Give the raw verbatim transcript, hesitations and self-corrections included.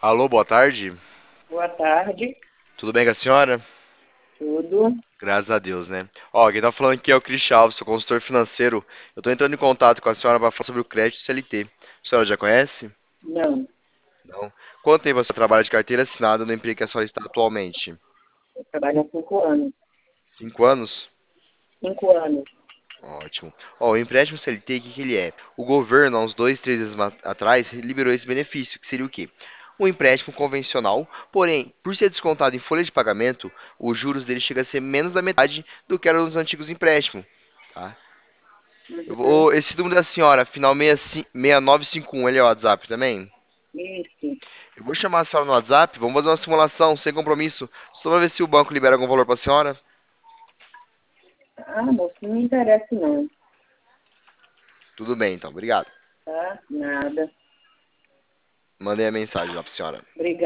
Alô, boa tarde. Boa tarde, Tudo bem com a senhora? tudo. Graças a Deus, né? Ó, quem tá falando aqui é o Cristian Alves, sou consultor financeiro. Eu tô entrando em contato com a senhora para falar sobre o crédito C L T. A senhora já conhece? Não, Não. Quanto tempo você trabalha de carteira assinada no emprego que a senhora está atualmente? eu trabalho há cinco anos. Cinco anos? Cinco anos. Ótimo. Ó, o empréstimo C L T, o que que ele é? O governo, há uns dois, três anos ma- atrás, liberou esse benefício, que seria o quê? Um empréstimo convencional, porém, por ser descontado em folha de pagamento, os juros dele chega a ser menos da metade do que eram os antigos empréstimos. Tá? Eu Uhum. vou, esse número da senhora, final seis nove cinco um, ele é o WhatsApp também? Isso. Eu vou chamar a senhora no WhatsApp, vamos fazer uma simulação sem compromisso, só para ver se o banco libera algum valor para a senhora. Ah, moço, não me interessa não, Tudo bem, então, obrigado. tá? Nada. Mandei a mensagem lá para a senhora. Obrigada.